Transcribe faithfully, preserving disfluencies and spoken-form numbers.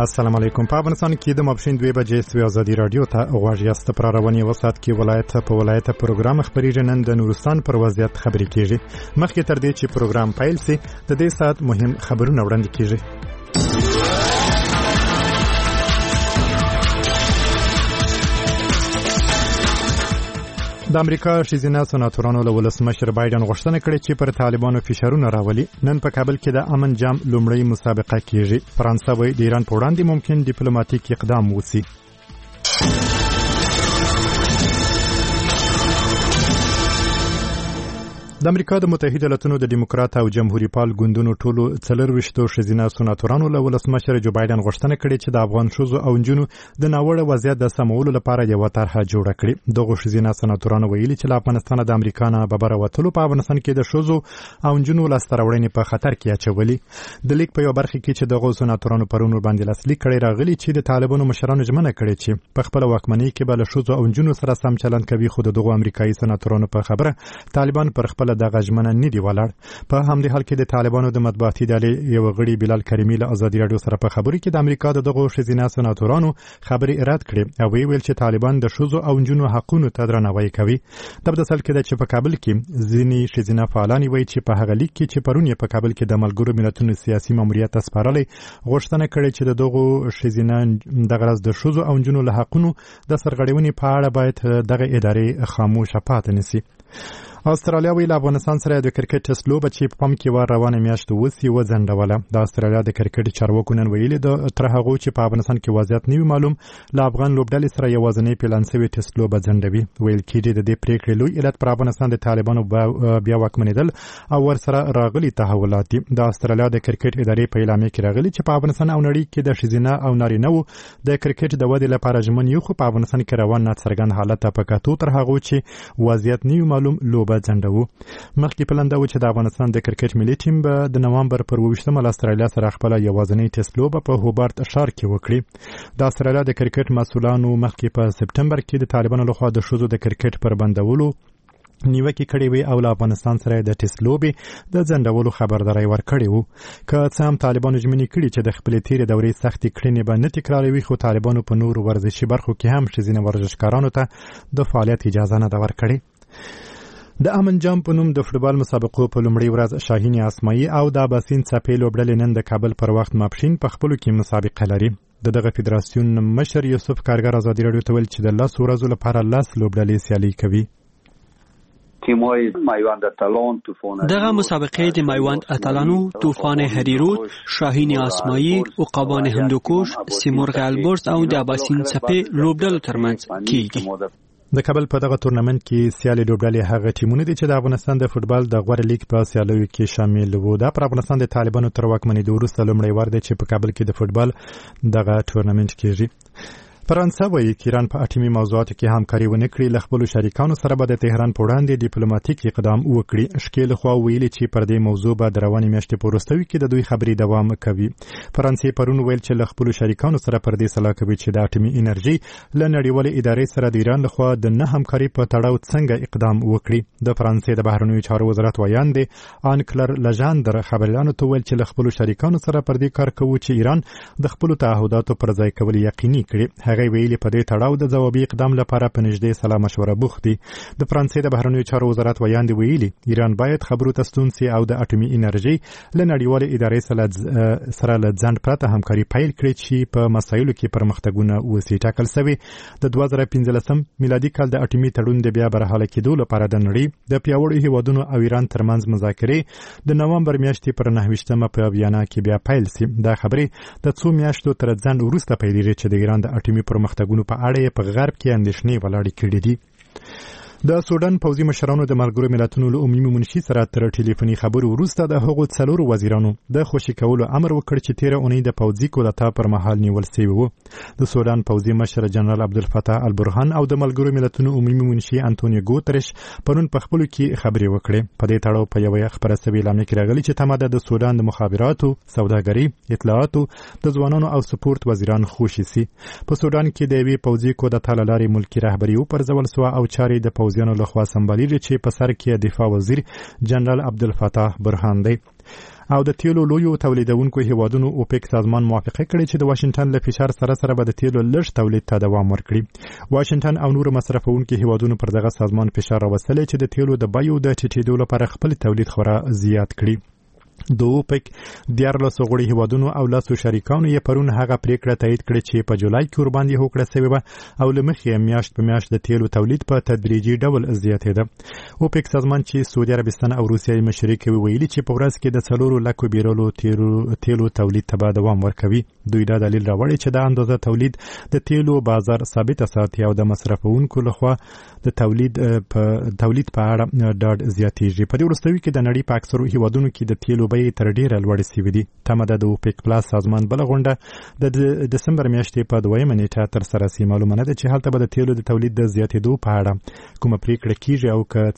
السلام علیکم. په افغانستان کې د ماپښین دوه بجې سوي ازادي رادیو ته غواړي است پر رواني وسات کې ولایت په ولایت پروګرام خبري نن د نورستان پر وضعیت خبري کیږي. مخکې تر دې چې پروګرام پیل شي د دې سات مهم خبرونه وړاندې کیږي. د امریکا ښځینه سناتورانو له ولسمشر بایدن غوښتنه کړې چې پر طالبانو فشارونه راولي. نن په کابل کې د امن جام لومړی مسابقه کیږي. فرانسه وايي د ایران په وړاندې ممکن ډیپلوماټیک اقدام وشي. د امریکا د متحده ایالاتونو د دیموکرات او جمهوریت پال ګوندونو ټولو څلرويشتو ښځینه سناتورانو له ولسمشر جو بایدن غوښتنه کړې چې د افغان ښځو او نجونو د ناوړه وضعیت د سمولو لپاره یو طرحه جوړه کړي. دغه ښځینه سناتورانو ویلي چې له افغانستان د امریکا نه ببره وتلو په افغانستان کې د ښځو او نجونو لاسته راوړنې په خطر کې اچولي. د لیک په یو برخه کې چې دغه سناتورانو پرونو باندې لاسلیک کړي راغلي چې د طالبانو مشرانو ژمنه کړې چې په خپل واکمنۍ کې به له ښځو او نجونو سره سم چلند کوي، خو دغه امریکایي سناتورانو په خبره طالبان پر خپل دغه ژمنه نه دی ولاړ. په همدې حال کې د طالبانو د مطبوعاتي ډلې یو غړي بلال کریمي له ازادي رادیو سره په خبرو کې د امریکا د دغه ښځینه سناتورانو خبرې رد کړې او ویل چې طالبان د ښځو او نجونو حقونو ته درناوی کوي. د بدسل کې چې په کابل کې ځینی ښځینه فعالان وایي چې په هغه لیک کې چې پرون په کابل کې د ملګرو ملتونو سیاسي ماموریت سپارلې غوښتنه کړې چې د دغه ښځینه د غرض د ښځو او نجونو له حقونو د سرغړونې په اړه باید دغه ادارې خاموشه پاتې نشي. استرالیا ویل افغانستان سره د کرکټ ټیسټ لوبه چې په پام کې و روانه میاشت وسی و ځنډوله. د استرالیا د کرکټ چارواکو نن ویلي د تر هغه چې په افغانستان کې وضعیت نه معلوم له افغان لوبډلې سره یوازینی پلان سوي ټیسټ لوبه ځنډوي. ویل کېږي د دې پریکړې لوی علت پر افغانستان د طالبانو بیا واکمنېدل او ورسره راغلي تحولات دي. د استرالیا د کرکټ ادارې په اعلامیه کې راغلي چې په افغانستان او نړۍ کې د ښځینه او نارینه‌و د کرکټ د ودې لپاره ژمن یو، خو په افغانستان کې روان ناڅرګند حالت په کتو تر هغه چې وضعیت نه معلوم لوبه ځنډوو. مخکې پلان دا و چې د افغانستان د کرکټ ملي ټیم به د نوامبر پر اوویشتمه له استرالیا سره خپله یوازینۍ ټیسټ لوبه په هوبارت ښار کې وکړي. د استرالیا د کرکټ مسؤلانو مخکې په سپټمبر کې د طالبانو لخوا د ښځو د کرکټ پر بندولو نیوکې کړې وي او له افغانستان سره د ټیسټ لوبې د ځنډولو خبرداری ورکړی وو. که څه هم طالبانو ژمنې کړي چې د خپلې تېرې دورې سختې کړنې به نه تکراروي، خو طالبانو په نورو ورزشي برخو کې هم ښځینه ورزشکارانو ته د فعالیت اجازه نه ده ورکړې. د امن جام په نوم د فوټبال مسابقو په لومړۍ ورځ شاهین اسماعي او د اباسین څپې لوبډلې نن د کابل پر وخت ماپښین په خپلو کې مسابقه لري. د دغه فدراسیون مشر یوسف کارګر ازادي راډیو ته ویل چې د لس ورځو لپاره لس لوبډلې سیالي کوي. دغه مسابقه د میوند اتلانو، طوفان هریرود، شاهین اسماعي، عقابان هندوکش، سیمرغ البرز او د اباسین څپې لوبډلو ترمنځ کیږي. د کابل په دغه تورنمنت کې سیالي لوبډلې هغه ټیمونه دي چې د افغانستان د فوټبال د غوړ لیګ په سیالیو کې شامل وو. دا پر افغانستان د طالبانو تر واکمنۍ وروسته لومړی وار دی چې په کابل کې د فوټبال دغه تورنمنت کېږي. فرانسه وايي چې ایران په اټومي موضوعاتو کې همکاري ونه کړي، له خپلو شریکانو سره به د تهران په وړاندې ډیپلوماټیک اقدام وکړي. شکیل خوا ویلي چې پر دې موضوع به د روانې میاشتې په وروستیو کې د دوی خبرې دوام کوي. فرانسې پرون ویل چې له خپلو شریکانو سره پر دې سلا کوي چې د اټومي انرژي له نړیوالې ادارې سره د ایران لخوا د نه همکاري په تړاو څنګه اقدام وکړي. د فرانسې د بهرنیو چارو وزارت ویاند آن کلر لژاندر خبريالانو ته ویل چې له خپلو شریکانو سره پر دې کار کوي چې ایران د خپلو تعهداتو پر ځای کول یقیني کړي. هغه ویلي په دې تړاو د ځوابي اقدام لپاره په نږدې سلا مشوره بوخت دي. د فرانسې د بهرنیو چارو وزارت ویاند ویلي ایران باید خبرو ته ستون سي او د اټومي انرژي له نړیوالې ادارې سره له ځنډ پرته همکاري پیل کړي چې په مسایلو کې پرمختګونه وسي. ټاکل شوی د دوه زره پنځلسم میلادي کال د اټومي تړون د بیا برحاله کېدو لپاره د نړۍ د پیاوړو هیوادونو او ایران ترمنځ مذاکرې د نوامبر میاشتې پر نهویشتمه په ویانا کې بیا پیل سي. دا خبرې د څو میاشتو تر ځنډ وروسته پیلېږي چې د ایران د اټومي پرمختګ په اړه په غرب کې اندېښنې ولاړې کړې دي. د سودان پوځي مشرانو د ملګرو ملتونو له عمومي منشي سره تر ټلیفوني خبرو وروسته د هغو څلورو وزیرانو د خوشي کولو امر وکړ چې تیره اونۍ د پوځي کودتا پر مهال نیول شوی وو. د سودان پوځي مشر جنرال عبدالفتاح البرهان او د ملګرو ملتونو عمومي منشي انټونیو ګوترش پرون په خپلو کې خبرې وکړې. په دې تړاو په یوه خبره سوي اعلامیه کې راغلي چې تمه ده د سودان د مخابراتو، سوداګرۍ، اطلاعاتو، د ځوانانو او سپورت وزیران خوشي سي. په سودان کې د یوې پوځي کودتا له لارې ملکي رهبري وپرځول سوه او چارې د پوځي پوځیانو لخوا سمبالیږي چې په سر کې دفاع وزیر جنرال عبدالفتاح برهان دی. او د تیلو لویو تولیدونکو هیوادونو اوپک سازمان موافقه کړې چې د واشنگټن له فشار سره سره به د تیلو لږ تولید ته دوام ورکړي. واشنگټن او نور مصرفونکو هیوادونو پر دغه سازمان فشار راوستلی چې د تیلو د بیو د ټیټېدو لپاره خپل تولید خورا زیات کړي. د اوپک دیارلسو غړي هیوادونو او لاسو شریکانو یې پرون هغه پریکړه تایید کړې چې په جولای کې ورباندې هوکړه شوې وه او له مخې میاشت په میاشت د تیلو تولید په تدریجي ډول زیاتېده. اوپک سازمان چې سعودي عربستان او روسیه یې مشري کوي ویلي چې په ورځ کې د څلورو لکو بیرلو تیلو تولید ته به دوام ورکوي. دوی دا دلیل راوړي چې د اندازه تولید د تیلو بازار ثابت ساتي او د مصرفونکو لخوا د تولید په تولید په اړه ډاډ زیاتېږي. په دې وروستیو کې د نړۍ په اکثرو هیوادونو کې د تیلو بیې تر ډیره لوړې سوي دي. تمه ده د اوپک پلاس سازمان بله غونډه د دسمبر میاشتې په دویمه نیټه ترسره سي. معلومه نه ده چې هلته به د تیلو د تولید د زیاتېدو په اړه کومه پریکړه کیږي او که